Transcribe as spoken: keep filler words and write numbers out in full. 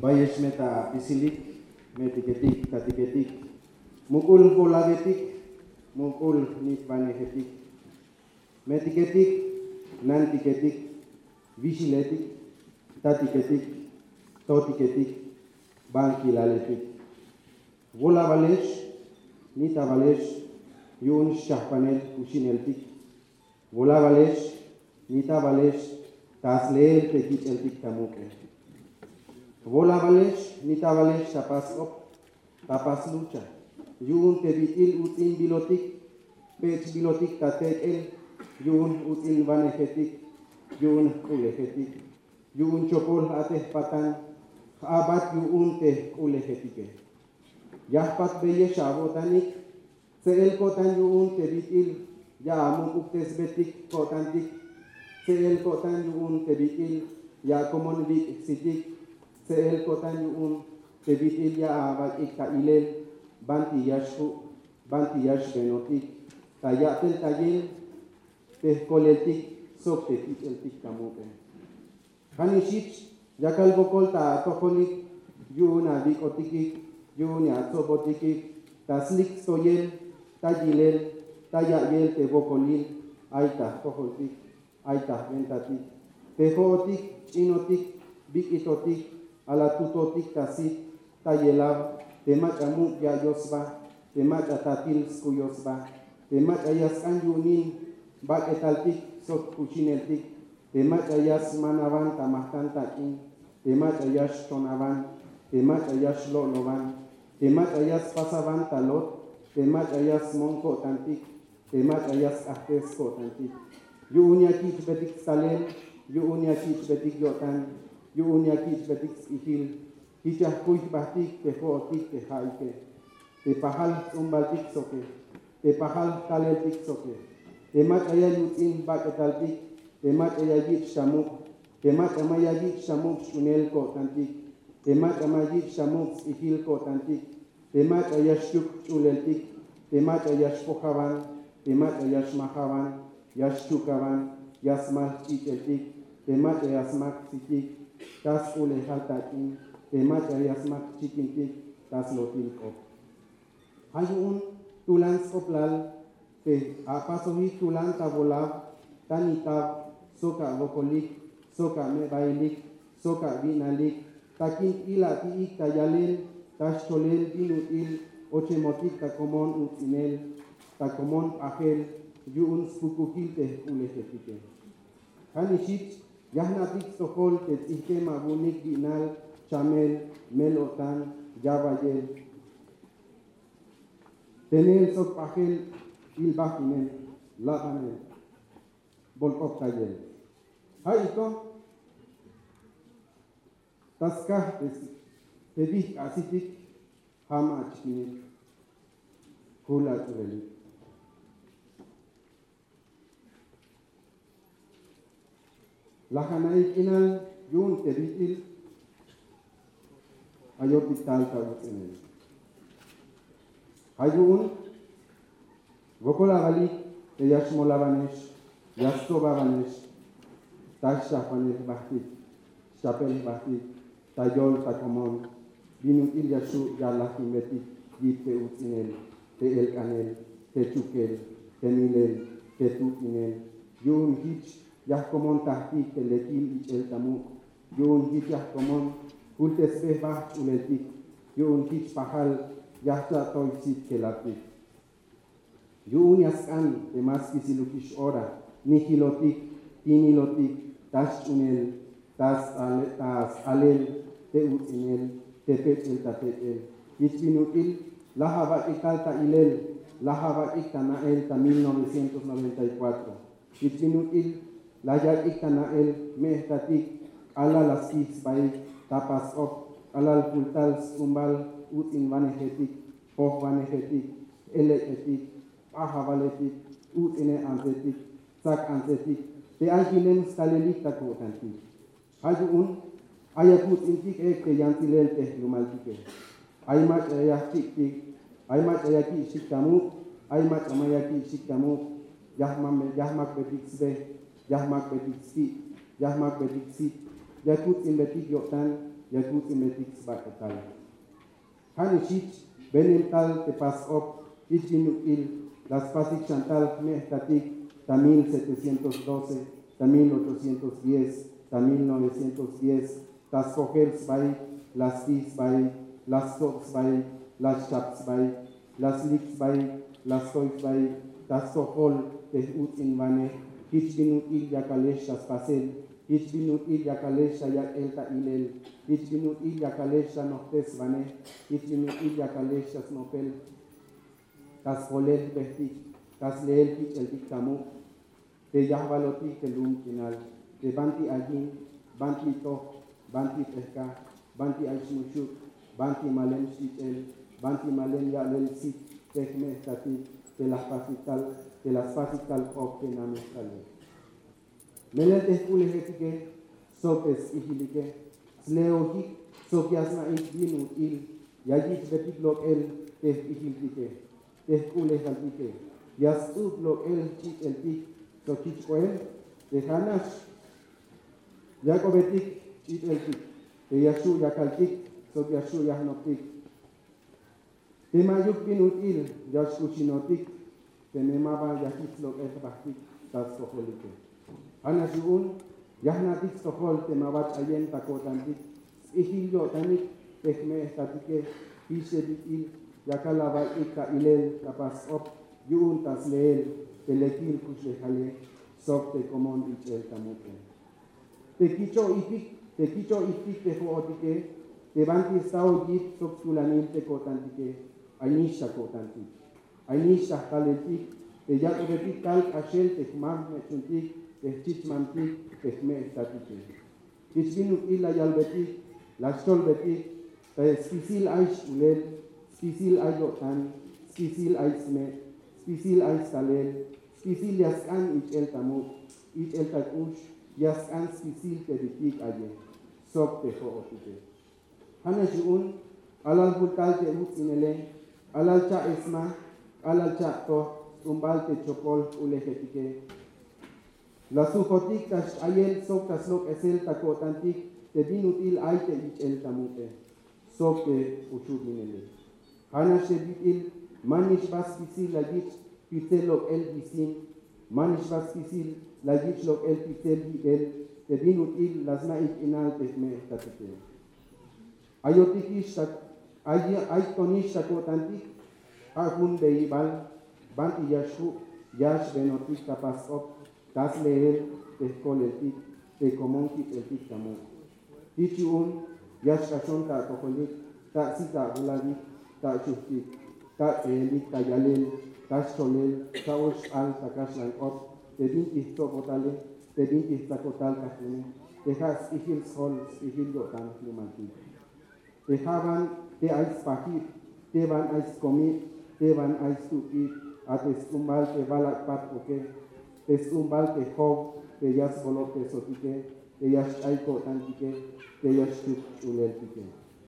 Bayesh meta isilik, metiketik, katiketik, mukul bolagetik, mukul nitvanegetik, metiketik, nantiketik, visiletik, tatiketik, totiketik, bankilaletik. Vola valesh, nita valesh, yun shahpanel kushineltik. Vola valesh, nita valesh, tasleel tekit eltik tamuke. Vola valesh, nita valesh, tapas op, tapas lucha. Yun tebitil utin bilotik, pech bilotik tatek el, yun utin vanegetik, yun kulegetik. Yun chopol ateh patan, abat yun te kulegetike. Yahpat beye shabotanik, seel kotan yun tebitil, ya amuk betik kotantik, seel kotan yun tebitil, ya komon vik sitik, seel kotan yun tebitil ya abat ikta ilel, banti yashku, banti yash benotik, tayatel tayel, tehkoletik, sok tekit eltik kamuke. Kanishich, yakal bokol ta tokolik, yun abik otikik, yun ya tobotikik, taslik soyel, tayilel, tayayel te bokolil, aita tokoltik, aita ventatik, tehotik, chinotik, bikitotik, alatutotik tasit, tayelab, temachamu ya yosba, temachatatil skuyosba, temachayaskan yunin, baketaltik, sok kuchineltik, temachayas manavan tamahtan takin, temachayas tonavan, temachayas lolovan, temachayas pasavan talot, temachayas monko tantik, temachayas ahtesko tantik. Yuunya kich betik salel, yuunya kich betik yotan, yuunya kich betik ihil, kichah kuich bahtik tehootik tehaike, tepahal umbaltik soke, tepahal kaleltik soke, temachaya yutin baketaltik, temat ayajit shamuk, temat amayajit shamuk shunel ko tantik, temat amayajit shamuk ihil ko tantik, temat ayashuk chuleltik, temat ayashpohavan, temat ayashmahavan, yashchukavan, yasmal chicheltik, temat ayasmak sitik, tas ulehaltakin, temat ayasmak chikintik, tas lotilkop. Hayun tulan skoplal, te apasohi tulan tabolav, tanitab, soka vokolik, soka mebailik, soka vinalik, takin ila tiik tayalel, tacholel binutil, ochemotik takomon utinel, takomon ahel, yun spukukil te ulegetike. Kanishit, yahnatik sohol te tzihke mabunik binal, chamel, melotan, yabayel. Tenel sok ahel, ilbakinel, labanel. Bolkov tayel. Haiko, taskah tedih asitik, hama achkinik, hula churelik. Lahanai kinal yun tebitil, ayotik tal kabutinel. Hayun, vokola balik, eyashmola banesh, yastoba banesh, tashapanes bahtit, shapel bahtit, tayol takomon, binutil yashu yalakim betik, yite utinel, te el canel, te chukel, te milel, te tutinel, yun hich, yahkomon tahtik, te lekil ich el tamuk, yun hich yahkomon, kultes behbah uletik, yun hich pahal, yahcha toisit kelatik. Yun yaskan, te maski silukish ora, nihilotik, tinilotik, tas unel, tas ale, tas alel, te utinel, te petel tapetel. Ichbinutil, lahaba ikalta ilel, lahaba iktanael ta mil novecientos noventa y cuatro. Ichbinutil, layar iktanael, mehtatik, ala las kis baik, tapas op, alal pultal skumbal, utin vanegetik, poh vanegetik, elegetik, ahavaletik, utine antetik, sak antetik, te algilem skalelik takutantik. Hayun, ayakut intik ek te yantilel te lumaltike. Aymat ayaktik, aymat ayaki shiktamuk, aymat amayaki shiktamuk, yahmak yahmak betik sbe, yahmak betik si, yahmak betik si, yakut in betik yotan, yakut imetix baketal. Hanishich, benim tal te pas op, ich minutil, las pasik chantal mehtatik, ta mil setecientos doce, ta mil ochocientos diez, ta mil novecientos diez, tas cogers bai, las tis bai, las sops bai, las chaps bai, las liks bai, las toys bai, tas sohol te ut in vane, ich minutil yakalesh tas pasel, ich minutil yakalesh yak elta ilel, ich minutil yakalesh nohtes vane, ich minutil yakalesh tas nopel, tas holel behtik, tas leel kich el dictamu, te yahvaloti te lum final, te banti agin, banti toh, banti tehka, banti aishmushuk, banti malem shichel, banti malem yalel sit, tehme tati, te las pasital, te las pasital of te namestale. Melel tehkule hetike, sopes ihilike, sleohik, sokiasna ik binu il, yajit betik lok el, teh ihilike, tehkule haltike, yasut lok el chit el tik, so chit koel, tehanash, yakobetik chit el tik, te yashu yakaltik, so yashu yahnoptik, te mayuk binut il, yaskuchinotik, te memaba yahit lok el bahtik, tas koholike. Anashuun, yahnatik sohol te mabat ayen takotantik, ihilyo tanik, tehme estatike, pishe il, yakalaba ika ilel, tapas op, yuun tas leel, te lekil kushehale, sok te komon ichel tamuke. Te kicho ipik, te kicho ipik te hootike, te banti stao yit sok sulanil te kotantike, ainisha kotantik. Ainisha kaletik, te yakobetik kalk ashel te hmam mechuntik, te chichmantik, te hme estatike. Kichbinuk ila yalbetik, lashol-betik, te spisil aish ulel, spisil ayotan, spisil aisme, spisil aish talel, spisil yaskan ich el tamuk, ich el takush, yaskan spisil te ditik aye, sok te hootike. Hanashuun, alal bultal te ut inele, alal cha esma, alal cha to, umbal te chopol ulehetike. La suhotik tas ayel sok tas lok esel takotantik, te binutil aite ich el tamute, sok te ushub inele. Hanashe bitil, manish bas pisil la gich, pitel lok el bisin, manish bas pisil la gich lok el pitel el, te binutil lasma ik inal tehme tatike. Ayotikish tak, aytonish takotantik, ahun beibal, banti yashu, yash benotik tapas op, tas leel, te koletik, te komonkit el tik tamu. Tichiun, yash kashon ta tokolik, ta sita uladik, ta chuhtik, ta elik, ta yalel, ta sholel, ta osh al takashlan op, te binti tokotale, te binti takotal kashune, te has ihil sol, ihil yotan humantik. Te haban, te ais pahit, te van ais komit, te van ais tukit, ates umbal te balak pat oke, te umbal te hob, te yas bolok te sotike, te yash aiko tantike, te yash tuk uleltike.